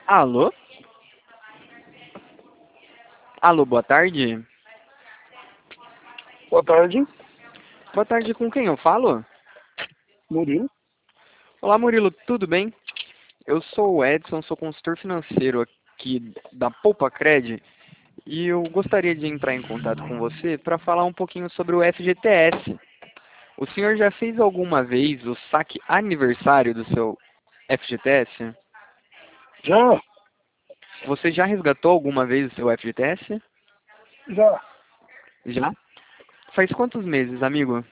Alô? Alô, boa tarde. Boa tarde, Boa tarde, com quem eu falo? Murilo. Olá, Murilo, tudo bem? Eu sou o Edson, sou consultor financeiro aqui da Poupa Cred e eu gostaria de entrar em contato com você para falar um pouquinho sobre o FGTS. O senhor já fez alguma vez o saque aniversário do seu FGTS? Já, Você já resgatou alguma vez o seu FGTS? já, Já? Faz quantos meses, amigo?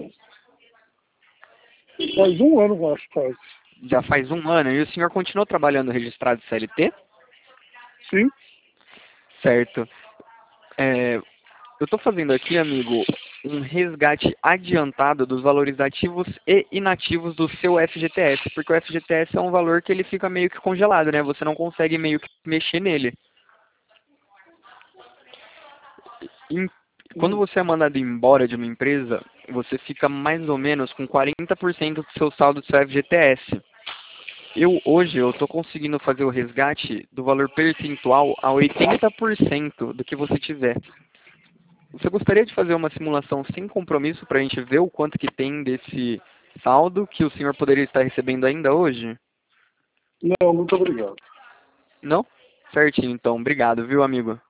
faz um ano que eu acho que faz. Já faz um ano e o senhor continuou trabalhando registrado CLT? Sim, Certo. É, eu estou fazendo aqui, amigo, um resgate adiantado dos valores ativos e inativos do seu FGTS, porque o FGTS é um valor que ele fica meio que congelado, né? Você não consegue meio que mexer nele. Em- Quando hum, você é mandado embora de uma empresa, você fica mais ou menos com 40% do seu saldo do seu FGTS. Hoje eu estou conseguindo fazer o resgate do valor percentual a 80% do que você tiver. Você gostaria de fazer uma simulação sem compromisso para a gente ver o quanto que tem desse saldo que o senhor poderia estar recebendo ainda hoje? não, muito obrigado. Não? Certinho, então. Obrigado, viu, amigo?